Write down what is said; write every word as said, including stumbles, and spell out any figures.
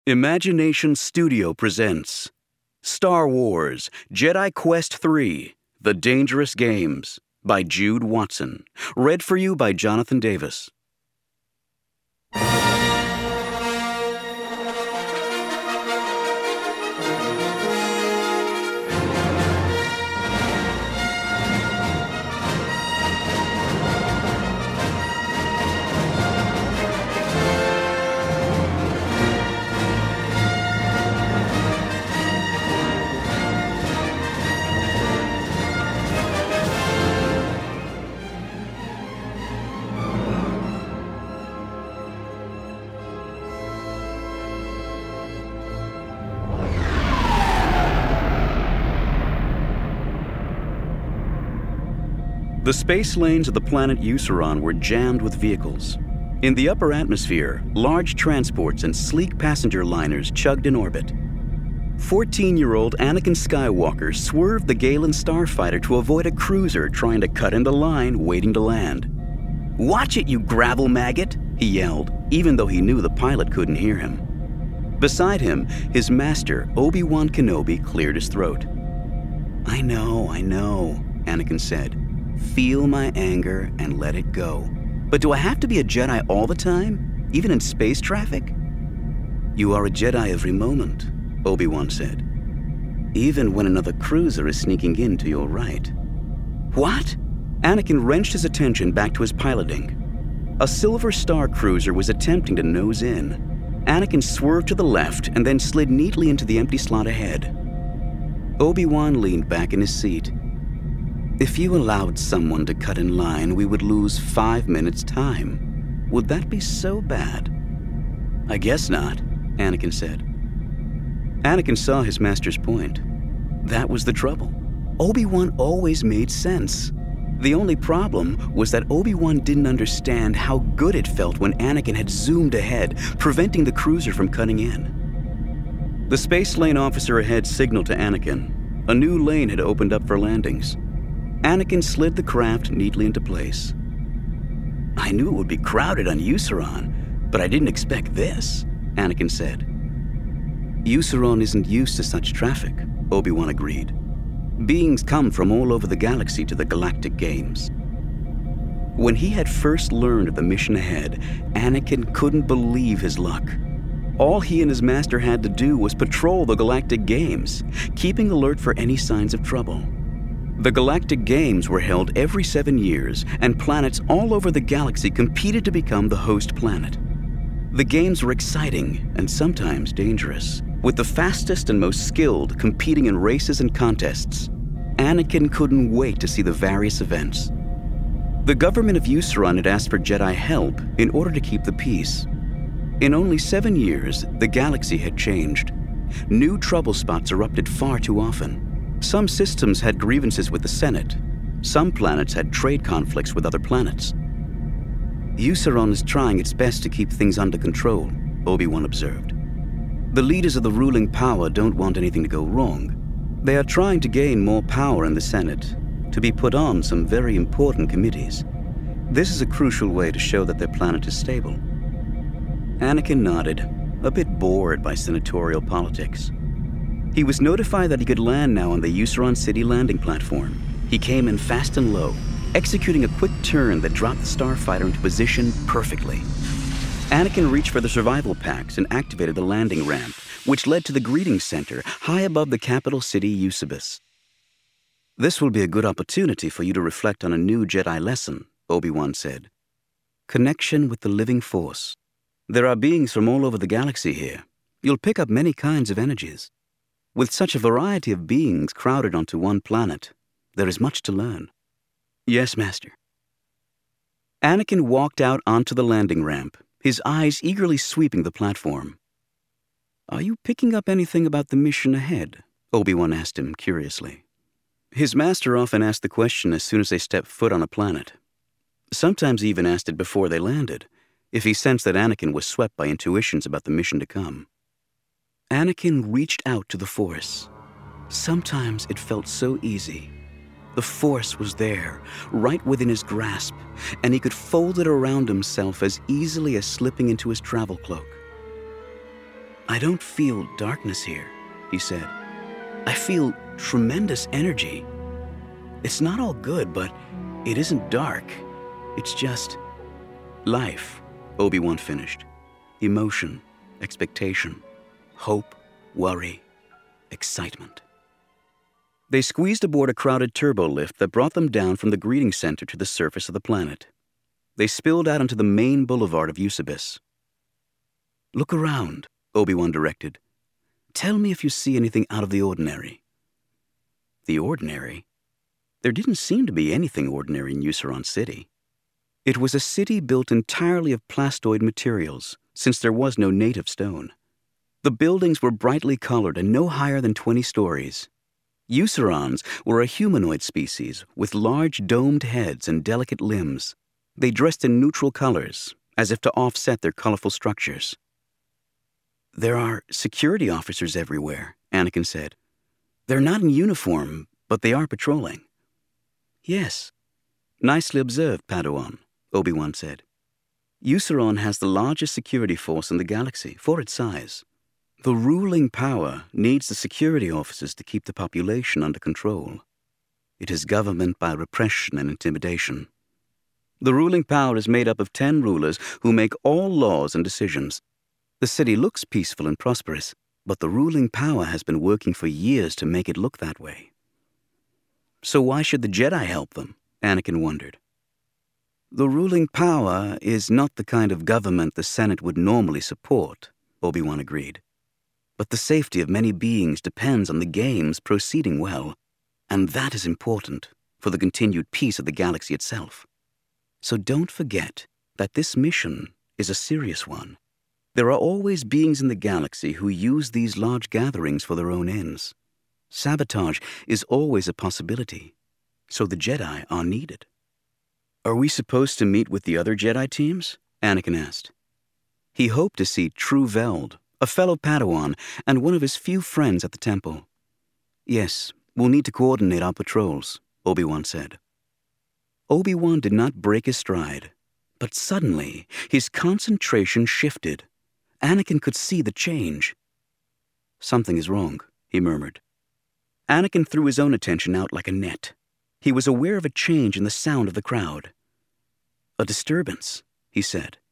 Imagination Studio presents Star Wars Jedi Quest three: The Dangerous Games by Jude Watson. Read for you by Jonathan Davis. The space lanes of the planet Euceron were jammed with vehicles. In the upper atmosphere, large transports and sleek passenger liners chugged in orbit. fourteen-year-old Anakin Skywalker swerved the Galen starfighter to avoid a cruiser trying to cut into line waiting to land. "Watch it, you gravel maggot!" he yelled, even though he knew the pilot couldn't hear him. Beside him, his master, Obi-Wan Kenobi, cleared his throat. "I know, I know," Anakin said. "Feel my anger and let it go. But do I have to be a Jedi all the time, even in space traffic?" "You are a Jedi every moment," Obi-Wan said. "Even when another cruiser is sneaking in to your right." "What?" Anakin wrenched his attention back to his piloting. A Silver Star cruiser was attempting to nose in. Anakin swerved to the left and then slid neatly into the empty slot ahead. Obi-Wan leaned back in his seat. "If you allowed someone to cut in line, we would lose five minutes' time. Would that be so bad?" "I guess not," Anakin said. Anakin saw his master's point. That was the trouble. Obi-Wan always made sense. The only problem was that Obi-Wan didn't understand how good it felt when Anakin had zoomed ahead, preventing the cruiser from cutting in. The space lane officer ahead signaled to Anakin. A new lane had opened up for landings. Anakin slid the craft neatly into place. "I knew it would be crowded on Euceron, but I didn't expect this," Anakin said. "Euceron isn't used to such traffic," Obi-Wan agreed. "Beings come from all over the galaxy to the Galactic Games." When he had first learned of the mission ahead, Anakin couldn't believe his luck. All he and his master had to do was patrol the Galactic Games, keeping alert for any signs of trouble. The Galactic Games were held every seven years, and planets all over the galaxy competed to become the host planet. The games were exciting and sometimes dangerous, with the fastest and most skilled competing in races and contests. Anakin couldn't wait to see the various events. The government of Euceron had asked for Jedi help in order to keep the peace. In only seven years, the galaxy had changed. New trouble spots erupted far too often. Some systems had grievances with the Senate. Some planets had trade conflicts with other planets. "Euceron is trying its best to keep things under control," Obi-Wan observed. "The leaders of the ruling power don't want anything to go wrong. They are trying to gain more power in the Senate, to be put on some very important committees. This is a crucial way to show that their planet is stable." Anakin nodded, a bit bored by senatorial politics. He was notified that he could land now on the Euceron City landing platform. He came in fast and low, executing a quick turn that dropped the starfighter into position perfectly. Anakin reached for the survival packs and activated the landing ramp, which led to the greeting center high above the capital city Eusebus. "This will be a good opportunity for you to reflect on a new Jedi lesson," Obi-Wan said. "Connection with the living force. There are beings from all over the galaxy here. You'll pick up many kinds of energies. With such a variety of beings crowded onto one planet, there is much to learn." "Yes, Master." Anakin walked out onto the landing ramp, his eyes eagerly sweeping the platform. "Are you picking up anything about the mission ahead?" Obi-Wan asked him curiously. His master often asked the question as soon as they stepped foot on a planet. Sometimes he even asked it before they landed, if he sensed that Anakin was swept by intuitions about the mission to come. Anakin reached out to the Force. Sometimes it felt so easy. The Force was there, right within his grasp, and he could fold it around himself as easily as slipping into his travel cloak. "I don't feel darkness here," he said. "I feel tremendous energy. It's not all good, but it isn't dark. It's just life," Obi-Wan finished. "Emotion, expectation, hope, worry, excitement." They squeezed aboard a crowded turbo lift that brought them down from the greeting center to the surface of the planet. They spilled out onto the main boulevard of Eusebis. "Look around," Obi-Wan directed. "Tell me if you see anything out of the ordinary." The ordinary? There didn't seem to be anything ordinary in Euceron City. It was a city built entirely of plastoid materials, since there was no native stone. The buildings were brightly colored and no higher than twenty stories. Eucerons were a humanoid species with large domed heads and delicate limbs. They dressed in neutral colors, as if to offset their colorful structures. "There are security officers everywhere," Anakin said. "They're not in uniform, but they are patrolling." "Yes. Nicely observed, Padawan," Obi-Wan said. "Euceron has the largest security force in the galaxy for its size. The ruling power needs the security officers to keep the population under control. It is government by repression and intimidation. The ruling power is made up of ten rulers who make all laws and decisions. The city looks peaceful and prosperous, but the ruling power has been working for years to make it look that way." "So why should the Jedi help them?" Anakin wondered. "The ruling power is not the kind of government the Senate would normally support," Obi-Wan agreed. "But the safety of many beings depends on the games proceeding well, and that is important for the continued peace of the galaxy itself. So don't forget that this mission is a serious one. There are always beings in the galaxy who use these large gatherings for their own ends. Sabotage is always a possibility, so the Jedi are needed." "Are we supposed to meet with the other Jedi teams?" Anakin asked. He hoped to see True Veld, a fellow Padawan, and one of his few friends at the temple. "Yes, we'll need to coordinate our patrols," Obi-Wan said. Obi-Wan did not break his stride, but suddenly his concentration shifted. Anakin could see the change. "Something is wrong," he murmured. Anakin threw his own attention out like a net. He was aware of a change in the sound of the crowd. "A disturbance," he said.